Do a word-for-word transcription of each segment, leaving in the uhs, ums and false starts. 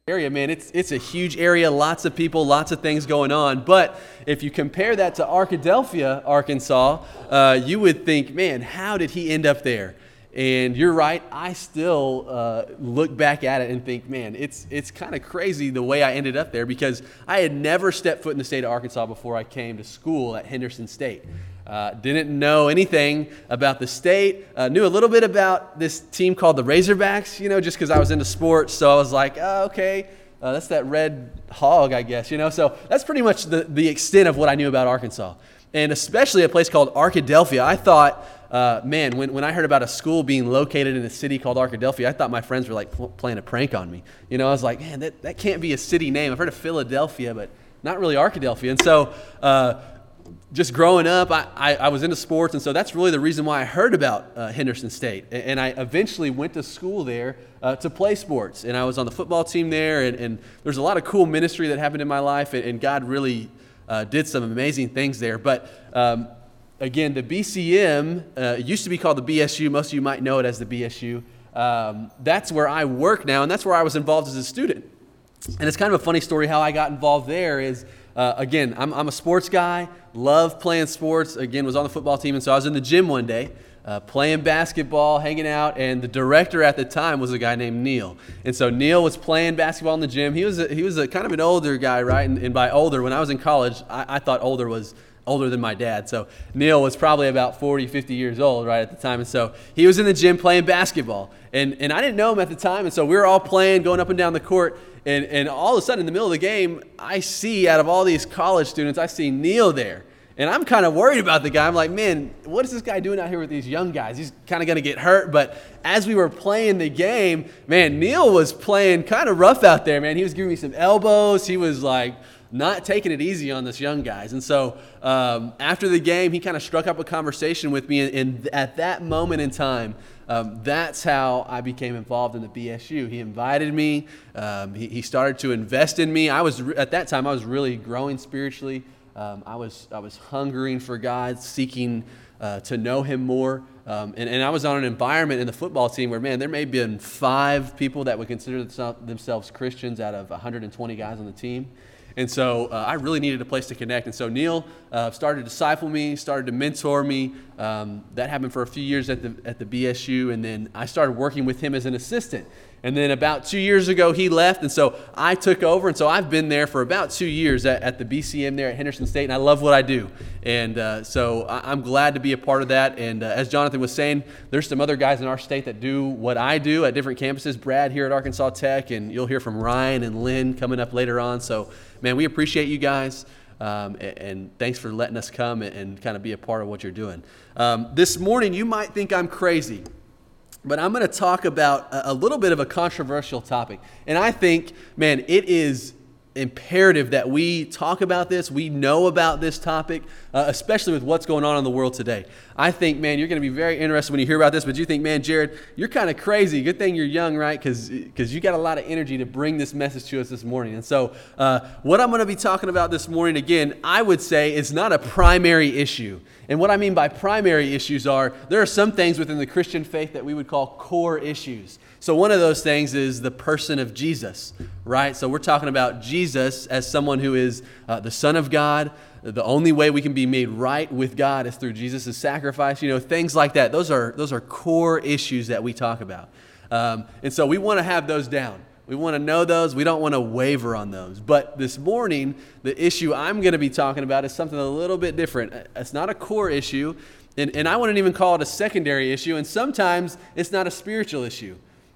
area, man, it's it's a huge area, lots of people, lots of things going on. But if you compare that to Arkadelphia, Arkansas, uh, you would think, man, how did he end up there? And you're right, I still uh, look back at it and think, man, it's it's kind of crazy the way I ended up there, because I had never stepped foot in the state of Arkansas before I came to school at Henderson State. Uh, didn't know anything about the state, uh, knew a little bit about this team called the Razorbacks, you know, just because I was into sports. So I was like, oh, okay, uh, that's that red hog, I guess, you know. So that's pretty much the, the extent of what I knew about Arkansas. And especially a place called Arkadelphia. I thought, uh, man, when, when I heard about a school being located in a city called Arkadelphia, I thought my friends were like pl- playing a prank on me. You know, I was like, man, that, that can't be a city name. I've heard of Philadelphia, but not really Arkadelphia. And so, uh, just growing up, I, I, I was into sports, and so that's really the reason why I heard about uh, Henderson State. And, and I eventually went to school there uh, to play sports, and I was on the football team there, and, and there's a lot of cool ministry that happened in my life, and, and God really uh, did some amazing things there. But um, again, the B C M uh, used to be called the B S U. Most of you might know it as the B S U. Um, that's where I work now, and that's where I was involved as a student. And it's kind of a funny story how I got involved there is, Uh, again, I'm, I'm a sports guy, love playing sports, again, was on the football team, and so I was in the gym one day, uh, playing basketball, hanging out, and the director at the time was a guy named Neil. And so Neil was playing basketball in the gym. He was a, he was a kind of an older guy, right? And, and by older, when I was in college, I, I thought older was older than my dad. So Neil was probably about forty, fifty years old right at the time. And so he was in the gym playing basketball. And and I didn't know him at the time. And so we were all playing, going up and down the court. And, and all of a sudden, in the middle of the game, I see out of all these college students, I see Neil there. And I'm kind of worried about the guy. I'm like, man, what is this guy doing out here with these young guys? He's kind of going to get hurt. But as we were playing the game, man, Neil was playing kind of rough out there, man. He was giving me some elbows. He was like not taking it easy on this young guys. And so um, after the game, he kind of struck up a conversation with me. And, and at that moment in time, Um, that's how I became involved in the B S U. He invited me. Um, he, he started to invest in me. I was at that time I was really growing spiritually. Um, I was I was hungering for God, seeking uh, to know Him more. Um, and, and I was on an environment in the football team where, man, there may have been five people that would consider themselves Christians out of one hundred twenty guys on the team. And so uh, I really needed a place to connect. And so Neil uh, started to disciple me, started to mentor me. Um, that happened for a few years at the at the B S U. And then I started working with him as an assistant. And then about two years ago, he left. And so I took over. And so I've been there for about two years at, at the B C M there at Henderson State. And I love what I do. And uh, so I, I'm glad to be a part of that. And uh, as Jonathan was saying, there's some other guys in our state that do what I do at different campuses. Brad here at Arkansas Tech. And you'll hear from Ryan and Lynn coming up later on. So, man, we appreciate you guys. Um, and, and thanks for letting us come and, and kind of be a part of what you're doing. Um, this morning, you might think I'm crazy, but I'm going to talk about a, a little bit of a controversial topic. And I think, man, it is imperative that we talk about this, we know about this topic, uh, especially with what's going on in the world today. I think, man, you're going to be very interested when you hear about this, but you think, man, Jared, you're kind of crazy. Good thing you're young, right? Because because you got a lot of energy to bring this message to us this morning. And so uh, what I'm going to be talking about this morning, again, I would say is not a primary issue. And what I mean by primary issues are, there are some things within the Christian faith that we would call core issues. So one of those things is the person of Jesus, right? So we're talking about Jesus as someone who is uh, the Son of God. The only way we can be made right with God is through Jesus' sacrifice. You know, things like that. Those are those are core issues that we talk about. Um, and so we want to have those down. We want to know those. We don't want to waver on those. But this morning, the issue I'm going to be talking about is something a little bit different. It's not a core issue, and, and I wouldn't even call it a secondary issue, and sometimes it's not a spiritual issue.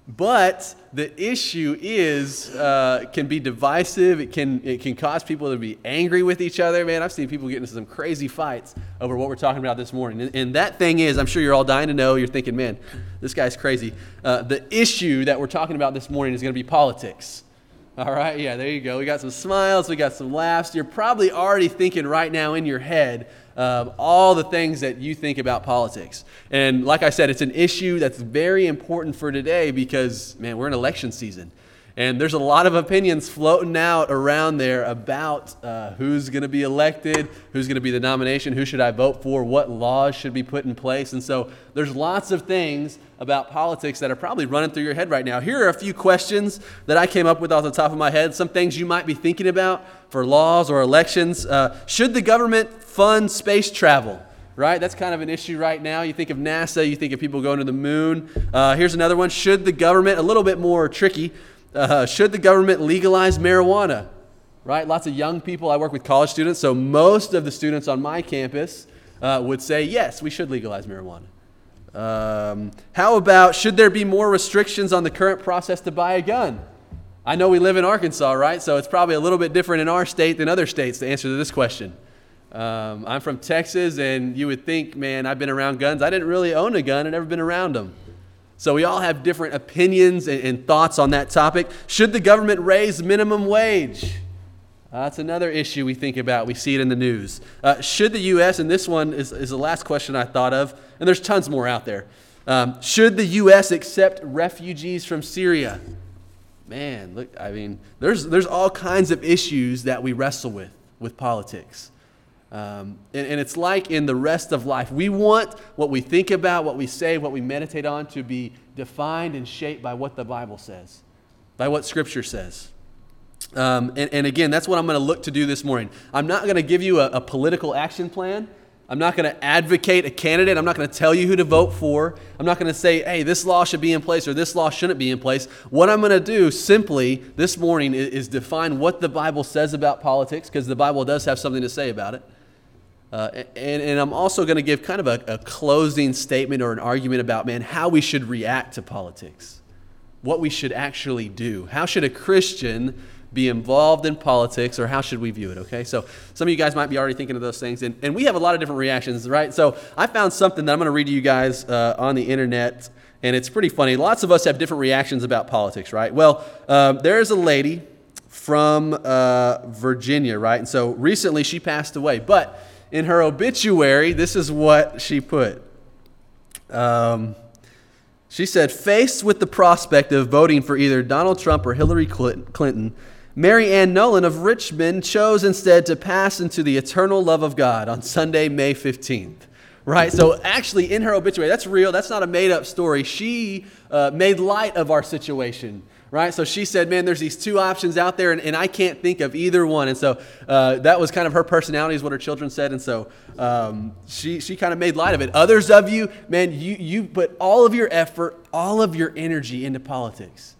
But the issue is uh, can be divisive. It can it can cause people to be angry with each other. Man, I've seen people get into some crazy fights over what we're talking about this morning. And, and that thing is, I'm sure you're all dying to know. You're thinking, man, this guy's crazy. Uh, the issue that we're talking about this morning is going to be politics. All right, yeah, there you go. We got some smiles. We got some laughs. You're probably already thinking right now in your head Um, all the things that you think about politics. And like I said, it's an issue that's very important for today because, man, we're in election season. And there's a lot of opinions floating out around there about uh, who's going to be elected, who's going to be the nomination, who should I vote for, what laws should be put in place. And so there's lots of things about politics that are probably running through your head right now. Here are a few questions that I came up with off the top of my head, some things you might be thinking about for laws or elections. Uh, should the government fund space travel? Right? That's kind of an issue right now. You think of NASA, you think of people going to the moon. Uh, here's another one. Should the government, a little bit more tricky, Uh, should the government legalize marijuana? Right? Lots of young people. I work with college students, so most of the students on my campus uh, would say, yes, we should legalize marijuana. Um, how about, should there be more restrictions on the current process to buy a gun? I know we live in Arkansas, right? So it's probably a little bit different in our state than other states to answer to this question. Um, I'm from Texas, and you would think, man, I've been around guns. I didn't really own a gun. I've never been around them. So we all have different opinions and, and thoughts on that topic. Should the government raise minimum wage? Uh, that's another issue we think about. We see it in the news. Uh, should the U S, and this one is, is the last question I thought of, and there's tons more out there. Um, should the U S accept refugees from Syria? Man, look, I mean, there's, there's all kinds of issues that we wrestle with, with politics. Um, and, and it's like in the rest of life. We want what we think about, what we say, what we meditate on to be defined and shaped by what the Bible says, by what Scripture says. Um, and, and again, that's what I'm going to look to do this morning. I'm not going to give you a, a political action plan. I'm not going to advocate a candidate. I'm not going to tell you who to vote for. I'm not going to say, hey, this law should be in place or this law shouldn't be in place. What I'm going to do simply this morning is, is define what the Bible says about politics, because the Bible does have something to say about it. Uh, and, and I'm also going to give kind of a, a closing statement or an argument about, man, how we should react to politics, what we should actually do. How should a Christian be involved in politics, or how should we view it, okay? So some of you guys might be already thinking of those things, and, and we have a lot of different reactions, right? So I found something that I'm going to read to you guys uh, on the internet, and it's pretty funny. Lots of us have different reactions about politics, right? Well, um, there's a lady from uh, Virginia, right? And so recently she passed away, but in her obituary, this is what she put. Um, she said, faced with the prospect of voting for either Donald Trump or Hillary Clinton, Mary Ann Nolan of Richmond chose instead to pass into the eternal love of God on Sunday, May fifteenth. Right? So actually in her obituary, that's real. That's not a made-up story. She uh, made light of our situation. Right? So she said, man, there's these two options out there, and, and I can't think of either one. And so uh, that was kind of her personality, is what her children said. And so um, she she kind of made light of it. Others of you, man, you, you put all of your effort, all of your energy into politics.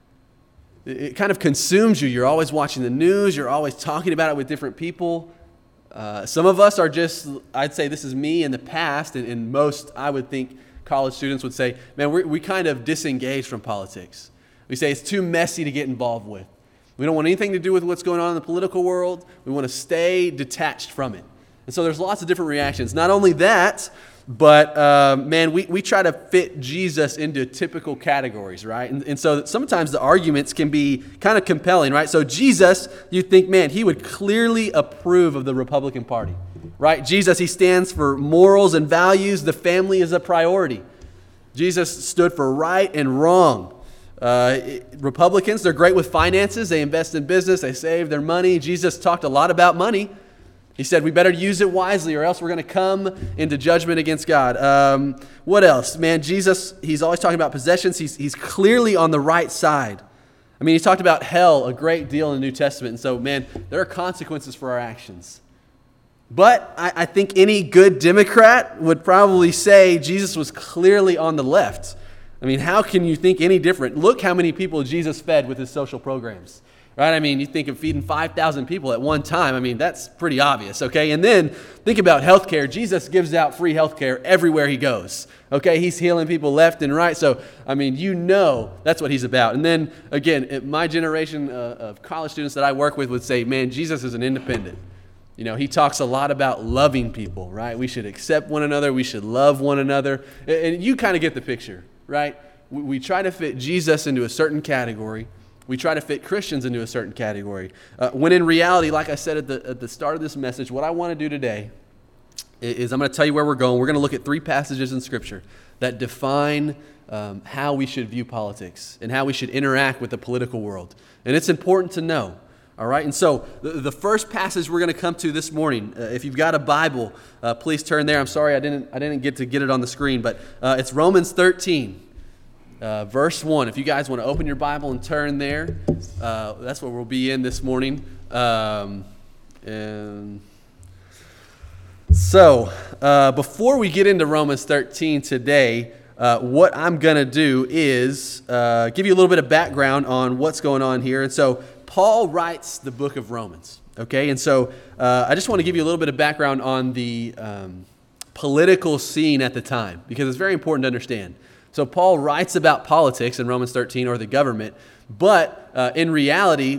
It, it kind of consumes you. You're always watching the news. You're always talking about it with different people. Uh, some of us are just, I'd say this is me in the past, and, and most, I would think, college students would say, man, we we kind of disengage from politics. We say it's too messy to get involved with. We don't want anything to do with what's going on in the political world. We want to stay detached from it. And so there's lots of different reactions. Not only that, but uh, man, we, we try to fit Jesus into typical categories, right? And, and so sometimes the arguments can be kind of compelling, right? So Jesus, you think, man, he would clearly approve of the Republican Party, right? Jesus, he stands for morals and values. The family is a priority. Jesus stood for right and wrong. Uh, Republicans, they're great with finances. They invest in business. They save their money. Jesus talked a lot about money. He said we better use it wisely, or else we're going to come into judgment against God. Um, what else? Man, Jesus, he's always talking about possessions. He's, he's clearly on the right side. I mean, he talked about hell a great deal in the New Testament. And so, man, there are consequences for our actions. But I, I think any good Democrat would probably say Jesus was clearly on the left. I mean, how can you think any different? Look how many people Jesus fed with his social programs, right? I mean, you think of feeding five thousand people at one time. I mean, that's pretty obvious, okay? And then think about healthcare. Jesus gives out free healthcare everywhere he goes, okay? He's healing people left and right. So, I mean, you know that's what he's about. And then, again, my generation uh, of college students that I work with would say, man, Jesus is an independent. You know, he talks a lot about loving people, right? We should accept one another. We should love one another. And you kind of get the picture. Right? We, we try to fit Jesus into a certain category. We try to fit Christians into a certain category. Uh, when in reality, like I said at the, at the start of this message, what I want to do today is, is I'm going to tell you where we're going. We're going to look at three passages in Scripture that define um, how we should view politics and how we should interact with the political world. And it's important to know. All right, and so the, the first passage we're going to come to this morning, uh, if you've got a Bible, uh, please turn there. I'm sorry I didn't I didn't get to get it on the screen, but uh, it's Romans thirteen, uh, verse one. If you guys want to open your Bible and turn there, uh, that's what we'll be in this morning. Um, and so uh, before we get into Romans thirteen today, uh, what I'm going to do is uh, give you a little bit of background on what's going on here. And so Paul writes the book of Romans, okay? And so uh, I just want to give you a little bit of background on the um, political scene at the time, because it's very important to understand. So Paul writes about politics in Romans thirteen, or the government, but uh, in reality,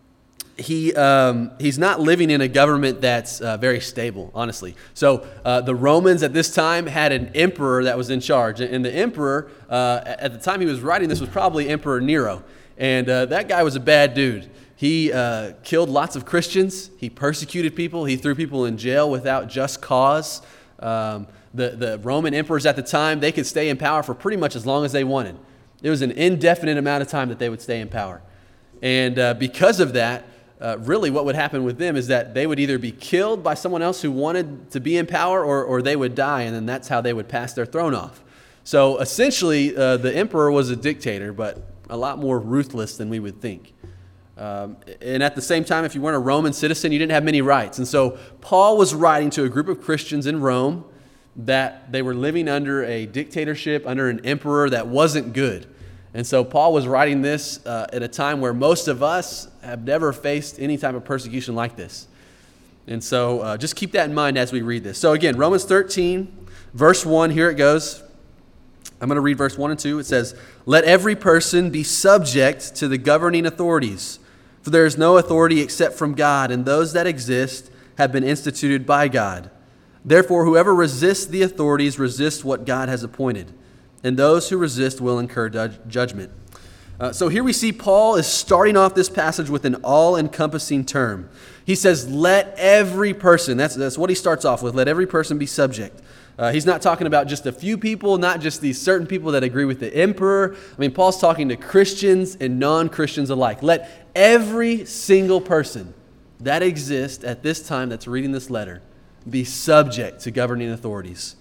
he um, he's not living in a government that's uh, very stable, honestly. So uh, the Romans at this time had an emperor that was in charge, and the emperor, uh, at the time he was writing this, was probably Emperor Nero, and uh, that guy was a bad dude. He uh, killed lots of Christians. He persecuted people. He threw people in jail without just cause. Um, the, the Roman emperors at the time, they could stay in power for pretty much as long as they wanted. It was an indefinite amount of time that they would stay in power. And uh, because of that, uh, really what would happen with them is that they would either be killed by someone else who wanted to be in power, or, or they would die, and then that's how they would pass their throne off. So essentially, uh, the emperor was a dictator, but a lot more ruthless than we would think. Um, and at the same time, if you weren't a Roman citizen, you didn't have many rights. And so Paul was writing to a group of Christians in Rome that they were living under a dictatorship, under an emperor that wasn't good. And so Paul was writing this uh, at a time where most of us have never faced any type of persecution like this. And so uh, just keep that in mind as we read this. So again, Romans thirteen, verse one, here it goes. I'm going to read verse one and two. It says, "Let every person be subject to the governing authorities, for there is no authority except from God, and those that exist have been instituted by God. Therefore, whoever resists the authorities resists what God has appointed, and those who resist will incur du- judgment." Uh, so here we see Paul is starting off this passage with an all-encompassing term. He says, let every person, that's, that's what he starts off with, let every person be subject. Uh, he's not talking about just a few people, not just these certain people that agree with the emperor. I mean, Paul's talking to Christians and non-Christians alike. Let every single person that exists at this time that's reading this letter be subject to governing authorities.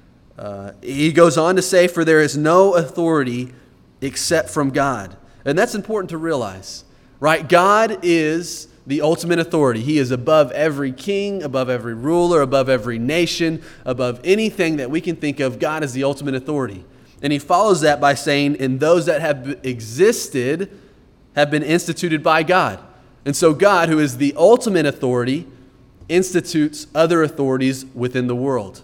Uh, he goes on to say, for there is no authority except from God. And that's important to realize, right? God is the ultimate authority. He is above every king, above every ruler, above every nation, above anything that we can think of. God is the ultimate authority. And he follows that by saying, and those that have existed have been instituted by God. And so God, who is the ultimate authority, institutes other authorities within the world.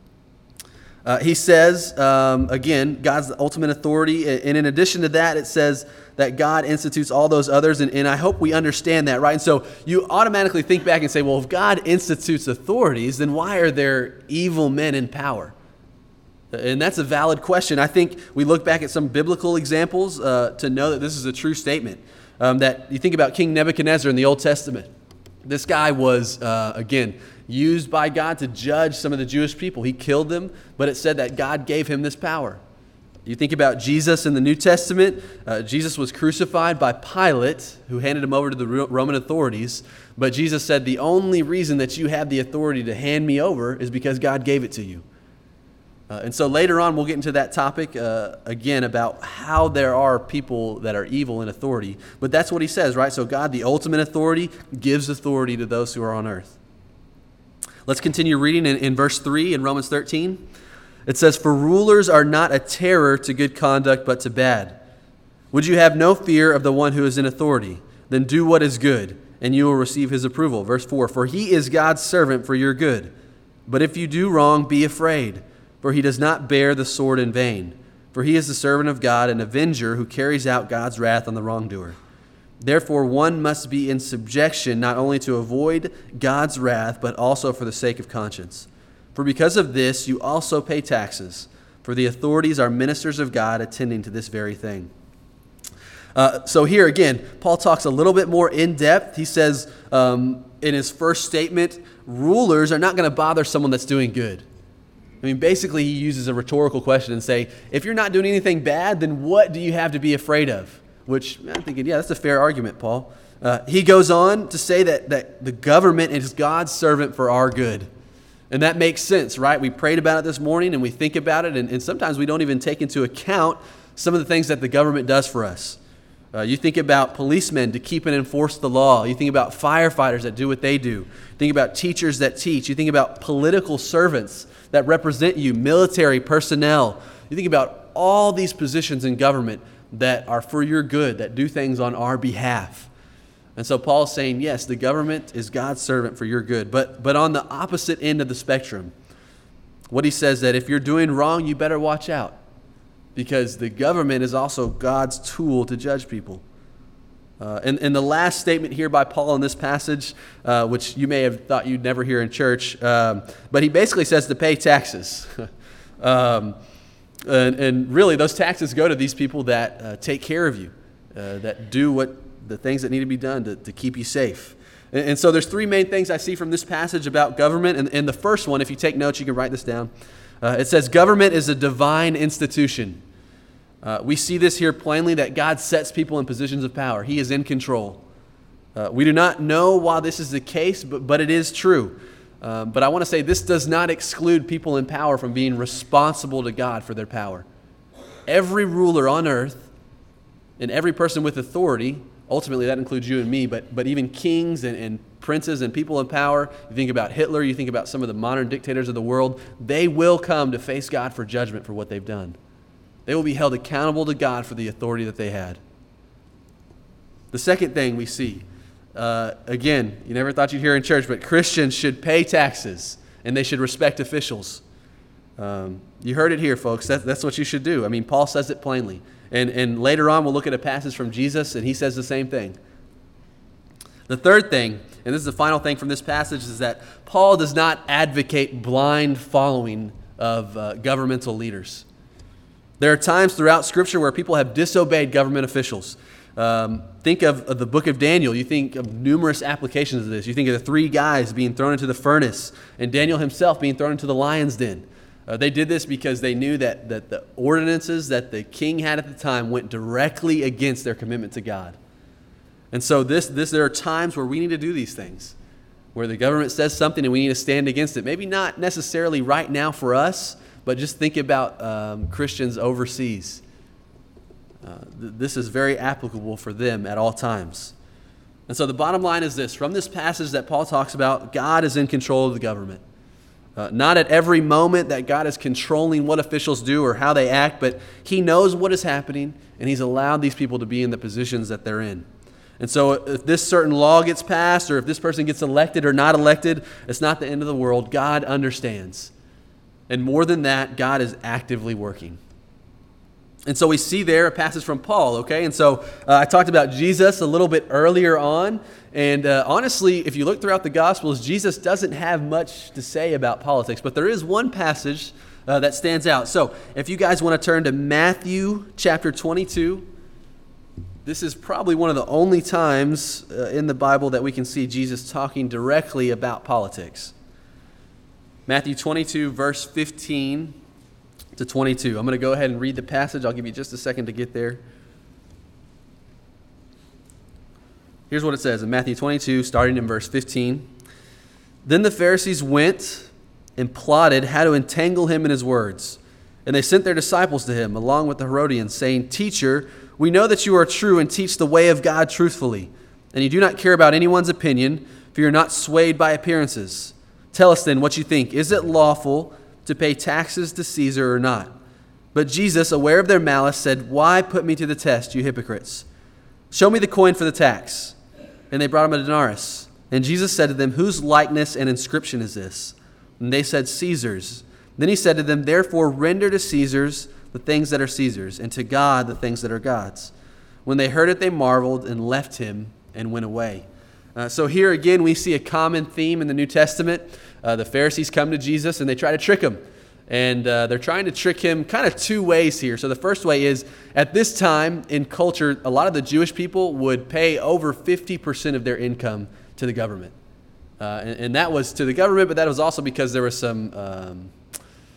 Uh, he says, um, again, God's the ultimate authority. And in addition to that, it says that God institutes all those others. And, and I hope we understand that, right? And so you automatically think back and say, well, if God institutes authorities, then why are there evil men in power? And that's a valid question. I think we look back at some biblical examples uh, to know that this is a true statement. Um, that you think about King Nebuchadnezzar in the Old Testament. This guy was, uh, again, used by God to judge some of the Jewish people. He killed them, but it said that God gave him this power. You think about Jesus in the New Testament. Uh, Jesus was crucified by Pilate, who handed him over to the Roman authorities. But Jesus said, the only reason that you have the authority to hand me over is because God gave it to you. Uh, and so later on, we'll get into that topic uh, again about how there are people that are evil in authority. But that's what he says, right? So God, the ultimate authority, gives authority to those who are on earth. Let's continue reading in, in verse three in Romans thirteen. It says, for rulers are not a terror to good conduct, but to bad. Would you have no fear of the one who is in authority? Then do what is good, and you will receive his approval. Verse four, for he is God's servant for your good. But if you do wrong, be afraid, for he does not bear the sword in vain. For he is the servant of God, an avenger who carries out God's wrath on the wrongdoer. Therefore, one must be in subjection, not only to avoid God's wrath, but also for the sake of conscience. For because of this, you also pay taxes, for the authorities are ministers of God attending to this very thing. Uh, so here again, Paul talks a little bit more in depth. He says um, in his first statement, rulers are not going to bother someone that's doing good. I mean, basically, he uses a rhetorical question and say, if you're not doing anything bad, then what do you have to be afraid of? Which I'm thinking, yeah, that's a fair argument, Paul. Uh, he goes on to say that, that the government is God's servant for our good. And that makes sense, right? We prayed about it this morning and we think about it, and, and sometimes we don't even take into account some of the things that the government does for us. Uh, you think about policemen to keep and enforce the law. You think about firefighters that do what they do. You think about teachers that teach. You think about political servants that represent you, military personnel. You think about all these positions in government that are for your good, that do things on our behalf. And so Paul's saying, yes, the government is God's servant for your good. But, but on the opposite end of the spectrum, what he says that if you're doing wrong, you better watch out, because the government is also God's tool to judge people. Uh, and, and the last statement here by Paul in this passage, uh, which you may have thought you'd never hear in church, um, but he basically says to pay taxes. um, and, and really, those taxes go to these people that uh, take care of you, uh, that do what the things that need to be done to, to keep you safe. And, and so there's three main things I see from this passage about government. And, and the first one, if you take notes, you can write this down. Uh, it says government is a divine institution. Uh, we see this here plainly, that God sets people in positions of power. He is in control. Uh, we do not know why this is the case, but, but it is true. Um, but I want to say this does not exclude people in power from being responsible to God for their power. Every ruler on earth and every person with authority, ultimately that includes you and me, but, but even kings and, and princes and people in power, you think about Hitler, you think about some of the modern dictators of the world, they will come to face God for judgment for what they've done. They will be held accountable to God for the authority that they had. The second thing we see, uh, again, you never thought you'd hear in church, but Christians should pay taxes and they should respect officials. Um, you heard it here, folks. That, that's what you should do. I mean, Paul says it plainly. And, and later on, we'll look at a passage from Jesus, and he says the same thing. The third thing, and this is the final thing from this passage, is that Paul does not advocate blind following of uh, governmental leaders. There are times throughout Scripture where people have disobeyed government officials. Um, think of, of the book of Daniel. You think of numerous applications of this. You think of the three guys being thrown into the furnace and Daniel himself being thrown into the lion's den. Uh, they did this because they knew that, that the ordinances that the king had at the time went directly against their commitment to God. And so this, this, there are times where we need to do these things, where the government says something and we need to stand against it. Maybe not necessarily right now for us, but just think about um, Christians overseas. Uh, th- this is very applicable for them at all times. And so the bottom line is this. From this passage that Paul talks about, God is in control of the government. Uh, not at every moment that God is controlling what officials do or how they act, but he knows what is happening, and he's allowed these people to be in the positions that they're in. And so if this certain law gets passed, or if this person gets elected or not elected, it's not the end of the world. God understands. And more than that, God is actively working. And so we see there a passage from Paul, okay? And so uh, I talked about Jesus a little bit earlier on. And uh, honestly, if you look throughout the Gospels, Jesus doesn't have much to say about politics. But there is one passage uh, that stands out. So if you guys want to turn to Matthew chapter twenty-two, this is probably one of the only times uh, in the Bible that we can see Jesus talking directly about politics. Matthew twenty-two, verse fifteen to twenty-two. I'm going to go ahead and read the passage. I'll give you just a second to get there. Here's what it says in Matthew twenty-two, starting in verse fifteen. Then the Pharisees went and plotted how to entangle him in his words. And they sent their disciples to him, along with the Herodians, saying, "Teacher, we know that you are true and teach the way of God truthfully, and you do not care about anyone's opinion, for you are not swayed by appearances. Tell us then what you think. Is it lawful to pay taxes to Caesar or not?" But Jesus, aware of their malice, said, "Why put me to the test, you hypocrites? Show me the coin for the tax." And they brought him a denarius. And Jesus said to them, "Whose likeness and inscription is this?" And they said, "Caesar's." Then he said to them, "Therefore render to Caesar's the things that are Caesar's, and to God the things that are God's." When they heard it, they marveled and left him and went away. Uh, so here again, we see a common theme in the New Testament. Uh, the Pharisees come to Jesus and they try to trick him. And uh, they're trying to trick him kind of two ways here. So the first way is, at this time in culture, a lot of the Jewish people would pay over fifty percent of their income to the government. Uh, and, and that was to the government, but that was also because there was some um,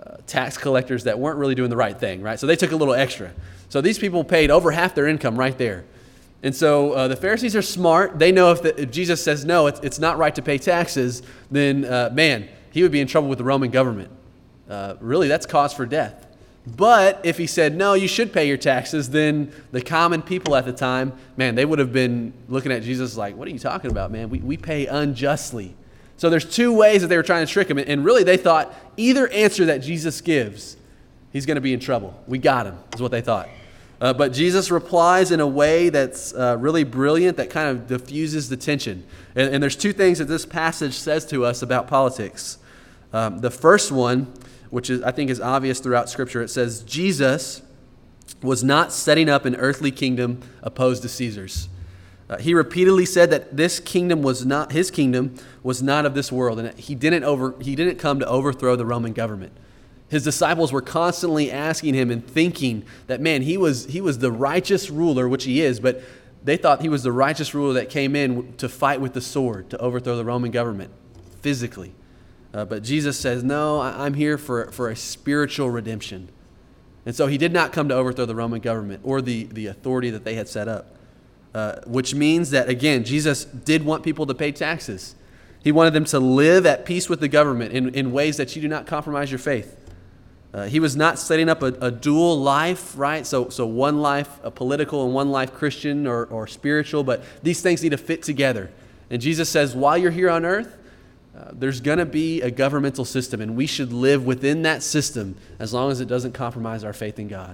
uh, tax collectors that weren't really doing the right thing, right? So they took a little extra. So these people paid over half their income right there. And so uh, the Pharisees are smart. They know if, the, if Jesus says, no, it's, it's not right to pay taxes, then, uh, man, he would be in trouble with the Roman government. Uh, really, that's cause for death. But if he said, no, you should pay your taxes, then the common people at the time, man, they would have been looking at Jesus like, what are you talking about, man? We, we pay unjustly. So there's two ways that they were trying to trick him. And really, they thought either answer that Jesus gives, he's going to be in trouble. We got him, is what they thought. Uh, but Jesus replies in a way that's uh, really brilliant, that kind of diffuses the tension. And, and there's two things that this passage says to us about politics. Um, the first one, which is I think is obvious throughout Scripture, it says Jesus was not setting up an earthly kingdom opposed to Caesar's. Uh, he repeatedly said that this kingdom was not his kingdom was not of this world, and he didn't over he didn't come to overthrow the Roman government. His disciples were constantly asking him and thinking that, man, he was he was the righteous ruler, which he is, but they thought he was the righteous ruler that came in to fight with the sword, to overthrow the Roman government physically. Uh, but Jesus says, no, I'm here for, for a spiritual redemption. And so he did not come to overthrow the Roman government or the, the authority that they had set up, uh, which means that, again, Jesus did want people to pay taxes. He wanted them to live at peace with the government in, in ways that you do not compromise your faith. Uh, he was not setting up a, a dual life, right? So, so one life a political and one life Christian or, or spiritual, but these things need to fit together. And Jesus says, while you're here on earth, uh, there's going to be a governmental system, and we should live within that system as long as it doesn't compromise our faith in God.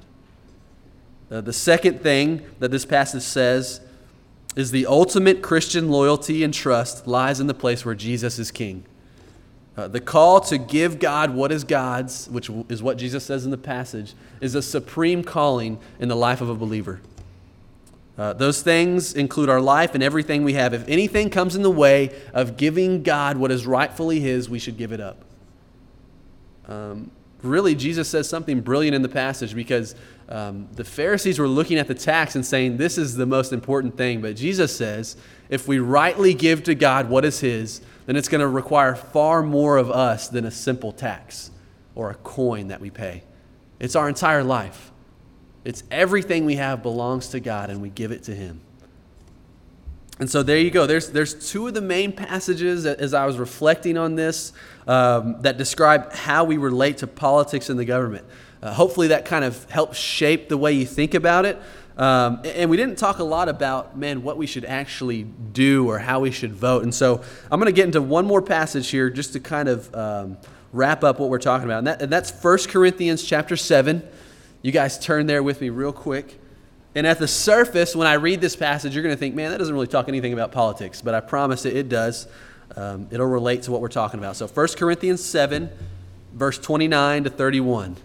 Uh, the second thing that this passage says is the ultimate Christian loyalty and trust lies in the place where Jesus is king. Uh, the call to give God what is God's, which is what Jesus says in the passage, is a supreme calling in the life of a believer. Uh, those things include our life and everything we have. If anything comes in the way of giving God what is rightfully his, we should give it up. Um, really, Jesus says something brilliant in the passage, because um, the Pharisees were looking at the tax and saying, this is the most important thing. But Jesus says, if we rightly give to God what is his, then it's going to require far more of us than a simple tax or a coin that we pay. It's our entire life. It's everything we have belongs to God, and we give it to him. And so there you go. There's there's two of the main passages as I was reflecting on this um, that describe how we relate to politics and the government. Uh, hopefully that kind of helps shape the way you think about it. Um, and we didn't talk a lot about, man, what we should actually do or how we should vote. And so I'm going to get into one more passage here just to kind of um, wrap up what we're talking about. And, that, and that's First Corinthians chapter seven. You guys turn there with me real quick. And at the surface, when I read this passage, you're going to think, man, that doesn't really talk anything about politics. But I promise it, it does. Um, it'll relate to what we're talking about. So First Corinthians seven, verse twenty-nine to thirty-one.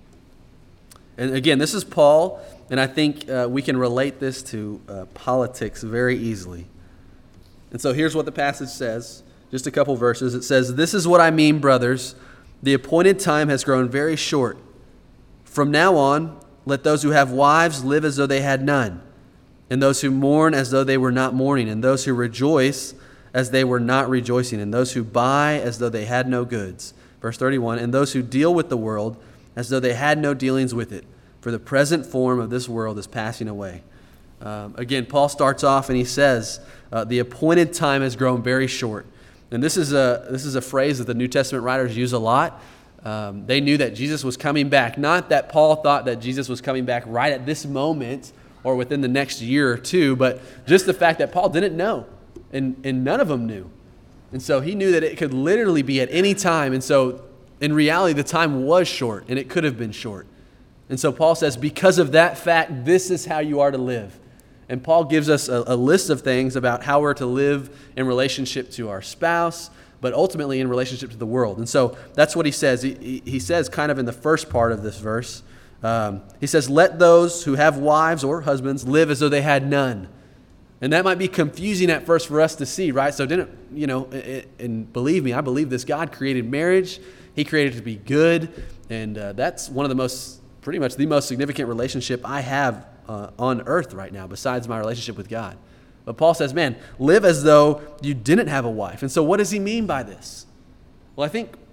And again, this is Paul. And I think uh, we can relate this to uh, politics very easily. And so here's what the passage says, just a couple verses. It says, "This is what I mean, brothers. The appointed time has grown very short. From now on, let those who have wives live as though they had none, and those who mourn as though they were not mourning, and those who rejoice as they were not rejoicing, and those who buy as though they had no goods." Verse thirty-one, "And those who deal with the world as though they had no dealings with it. For the present form of this world is passing away." Um, again, Paul starts off and he says, uh, the appointed time has grown very short. And this is a this is a phrase that the New Testament writers use a lot. Um, they knew that Jesus was coming back. Not that Paul thought that Jesus was coming back right at this moment or within the next year or two, but just the fact that Paul didn't know, and, and none of them knew. And so he knew that it could literally be at any time. And so in reality, the time was short, and it could have been short. And so Paul says, because of that fact, this is how you are to live. And Paul gives us a, a list of things about how we're to live in relationship to our spouse, but ultimately in relationship to the world. And so that's what he says. He, he says kind of in the first part of this verse, um, he says, let those who have wives or husbands live as though they had none. And that might be confusing at first for us to see, right? So didn't, you know, it, and believe me, I believe this. God created marriage. He created it to be good. And uh, that's one of the most pretty much the most significant relationship I have uh, on earth right now, besides my relationship with God. But Paul says, man, live as though you didn't have a wife. And so what does he mean by this? Well, I think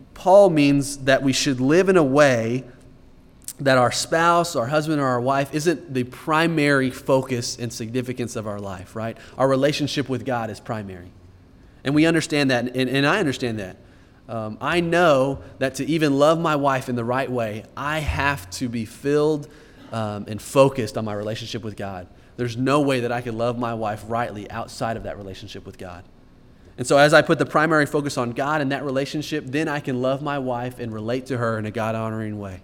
Paul means that we should live in a way that our spouse, our husband, or our wife isn't the primary focus and significance of our life, right? Our relationship with God is primary. And we understand that, and, and I understand that. Um, I know that to even love my wife in the right way, I have to be filled um, and focused on my relationship with God. There's no way that I can love my wife rightly outside of that relationship with God. And so as I put the primary focus on God and that relationship, then I can love my wife and relate to her in a God-honoring way.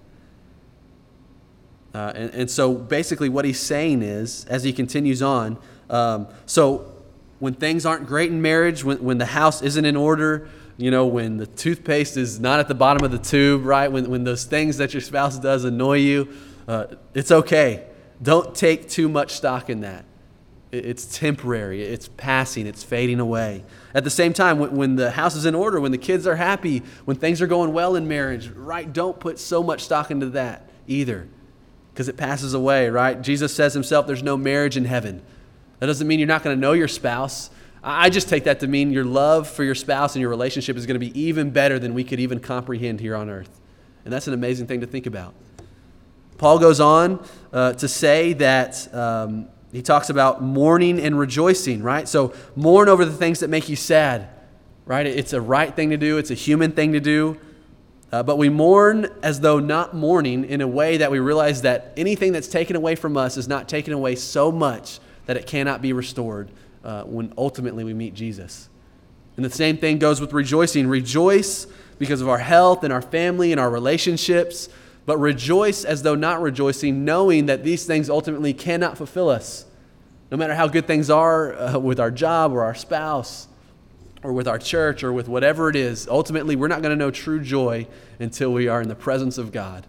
Uh, and, and so basically what he's saying is, as he continues on, um, so when things aren't great in marriage, when, when the house isn't in order, you know, when the toothpaste is not at the bottom of the tube, right? When, when those things that your spouse does annoy you, uh, it's okay. Don't take too much stock in that. It's temporary. It's passing. It's fading away. At the same time, when, when the house is in order, when the kids are happy, when things are going well in marriage, right? Don't put so much stock into that either, because it passes away, right? Jesus says himself, there's no marriage in heaven. That doesn't mean you're not going to know your spouse. I just take that to mean your love for your spouse and your relationship is going to be even better than we could even comprehend here on earth. And that's an amazing thing to think about. Paul goes on uh, to say that um, he talks about mourning and rejoicing, right? So mourn over the things that make you sad, right? It's a right thing to do. It's a human thing to do. Uh, but we mourn as though not mourning in a way that we realize that anything that's taken away from us is not taken away so much that it cannot be restored uh, when ultimately we meet Jesus. And the same thing goes with rejoicing. Rejoice because of our health and our family and our relationships, but rejoice as though not rejoicing, knowing that these things ultimately cannot fulfill us. No matter how good things are uh, with our job or our spouse, or with our church, or with whatever it is, ultimately we're not going to know true joy until we are in the presence of God.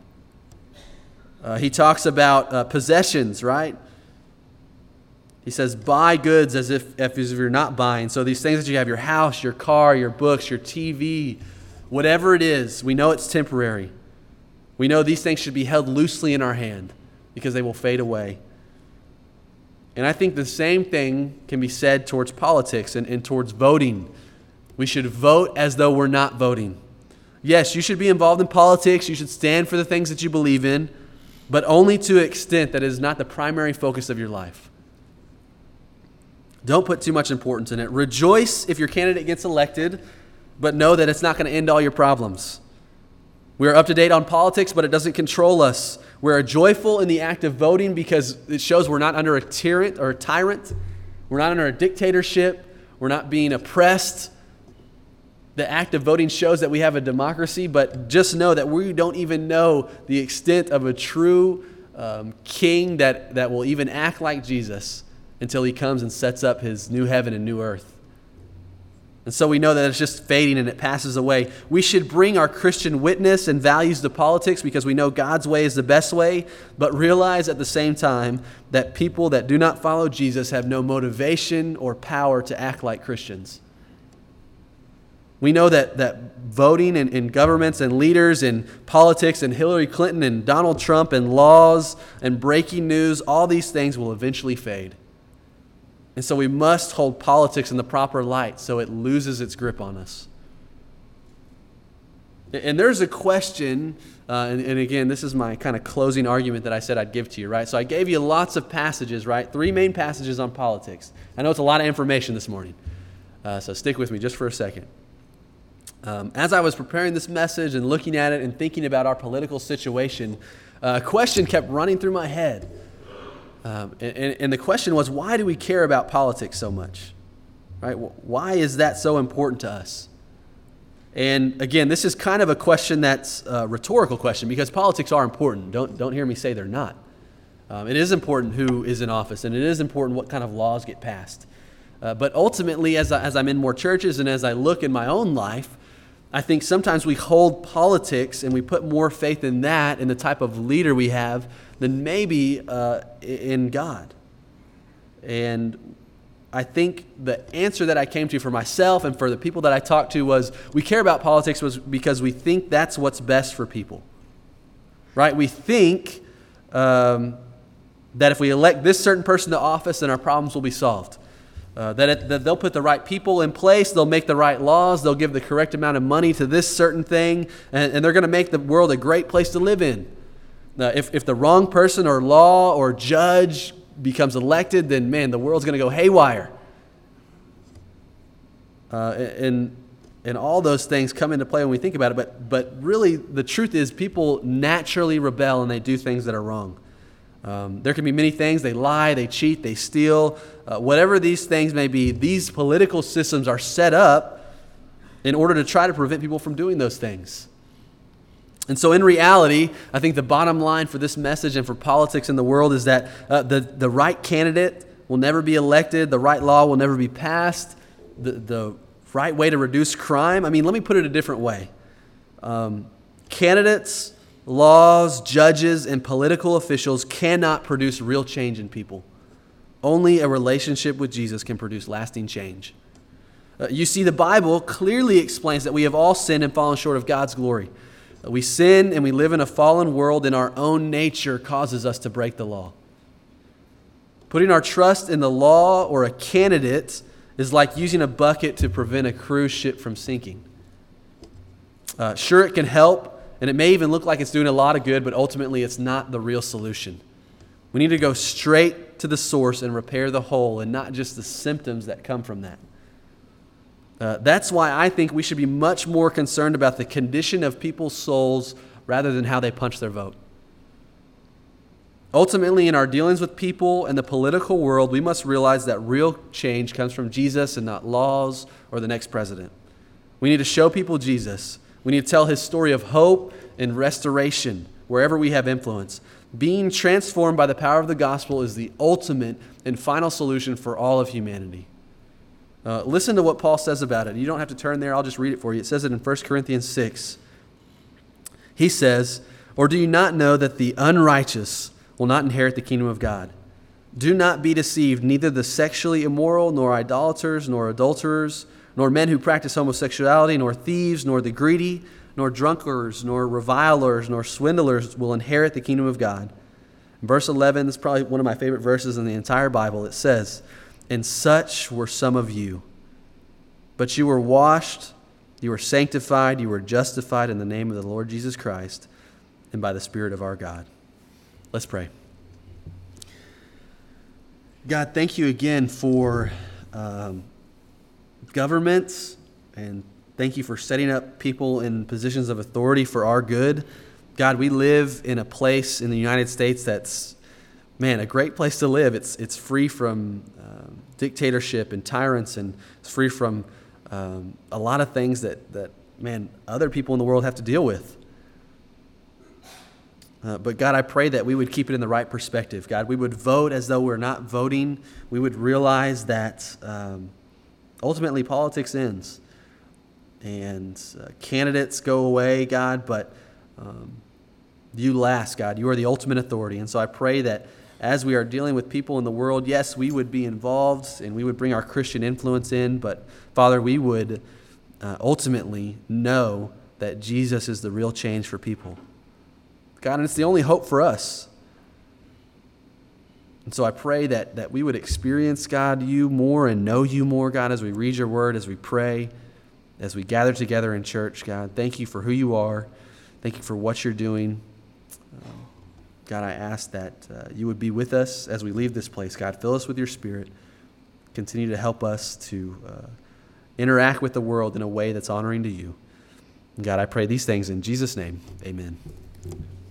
Uh, he talks about uh, possessions, right? He says, buy goods as if, as if you're not buying. So these things that you have, your house, your car, your books, your T V, whatever it is, we know it's temporary. We know these things should be held loosely in our hand because they will fade away. And I think the same thing can be said towards politics and, and towards voting. We should vote as though we're not voting. Yes, you should be involved in politics. You should stand for the things that you believe in, but only to an extent that it is not the primary focus of your life. Don't put too much importance in it. Rejoice if your candidate gets elected, but know that it's not going to end all your problems. We are up to date on politics, but it doesn't control us. We're joyful in the act of voting because it shows we're not under a tyrant or a tyrant. We're not under a dictatorship. We're not being oppressed. The act of voting shows that we have a democracy, but just know that we don't even know the extent of a true um, king that, that will even act like Jesus until he comes and sets up his new heaven and new earth. And so we know that it's just fading and it passes away. We should bring our Christian witness and values to politics because we know God's way is the best way, but realize at the same time that people that do not follow Jesus have no motivation or power to act like Christians. We know that, that voting in, in governments and leaders in politics and Hillary Clinton and Donald Trump and laws and breaking news, all these things will eventually fade. And so we must hold politics in the proper light so it loses its grip on us. And there's a question, uh, and, and again, this is my kind of closing argument that I said I'd give to you, right? So I gave you lots of passages, right? Three main passages on politics. I know it's a lot of information this morning, uh, so stick with me just for a second. Um, as I was preparing this message and looking at it and thinking about our political situation, uh, a question kept running through my head. Um, and, and the question was, why do we care about politics so much? Right? Why is that so important to us? And again, this is kind of a question that's a rhetorical question because politics are important. Don't, don't hear me say they're not. Um, it is important who is in office, and it is important what kind of laws get passed. Uh, but ultimately, as, I, as I'm in more churches and as I look in my own life, I think sometimes we hold politics and we put more faith in that and the type of leader we have than maybe uh, in God. And I think the answer that I came to for myself and for the people that I talked to was we care about politics was because we think that's what's best for people. Right? We think um, that if we elect this certain person to office, then our problems will be solved. Uh, that, it, that they'll put the right people in place, they'll make the right laws, they'll give the correct amount of money to this certain thing, and, and they're going to make the world a great place to live in. Uh, if, if the wrong person or law or judge becomes elected, then man, the world's going to go haywire. Uh, and, and all those things come into play when we think about it, but, but really the truth is people naturally rebel and they do things that are wrong. Um, there can be many things. They lie, they cheat, they steal. Uh, whatever these things may be, these political systems are set up in order to try to prevent people from doing those things. And so in reality, I think the bottom line for this message and for politics in the world is that uh, the, the right candidate will never be elected, the right law will never be passed, the, the right way to reduce crime. I mean, let me put it a different way. Um, candidates, laws, judges, and political officials cannot produce real change in people. Only a relationship with Jesus can produce lasting change. Uh, you see, the Bible clearly explains that we have all sinned and fallen short of God's glory. Uh, we sin and we live in a fallen world, and our own nature causes us to break the law. Putting our trust in the law or a candidate is like using a bucket to prevent a cruise ship from sinking. Uh, sure, it can help. And it may even look like it's doing a lot of good, but ultimately it's not the real solution. We need to go straight to the source and repair the hole and not just the symptoms that come from that. Uh, that's why I think we should be much more concerned about the condition of people's souls rather than how they punch their vote. Ultimately, in our dealings with people and the political world, we must realize that real change comes from Jesus and not laws or the next president. We need to show people Jesus. We need to tell his story of hope and restoration wherever we have influence. Being transformed by the power of the gospel is the ultimate and final solution for all of humanity. Uh, listen to what Paul says about it. You don't have to turn there. I'll just read it for you. It says it in First Corinthians six. He says, "Or do you not know that the unrighteous will not inherit the kingdom of God? Do not be deceived. Neither the sexually immoral, nor idolaters, nor adulterers, nor men who practice homosexuality, nor thieves, nor the greedy, nor drunkards, nor revilers, nor swindlers will inherit the kingdom of God." In verse eleven, this is probably one of my favorite verses in the entire Bible. It says, "And such were some of you. But you were washed, you were sanctified, you were justified in the name of the Lord Jesus Christ and by the Spirit of our God." Let's pray. God, thank you again for um, governments, and thank you for setting up people in positions of authority for our good. God, we live in a place in the United States that's, man, a great place to live. It's it's free from um, dictatorship and tyrants, and it's free from um, a lot of things that, that, man, other people in the world have to deal with. Uh, but God, I pray that we would keep it in the right perspective. God, we would vote as though we're not voting. We would realize that um, ultimately politics ends and uh, candidates go away, God, but um, you last, God. You are the ultimate authority. And so I pray that as we are dealing with people in the world, yes, we would be involved and we would bring our Christian influence in, but Father, we would uh, ultimately know that Jesus is the real change for people. God, and it's the only hope for us. And so I pray that, that we would experience, God, you more and know you more, God, as we read your word, as we pray, as we gather together in church, God. Thank you for who you are. Thank you for what you're doing. Um, God, I ask that uh, you would be with us as we leave this place. God, fill us with your Spirit. Continue to help us to uh, interact with the world in a way that's honoring to you. And God, I pray these things in Jesus' name. Amen.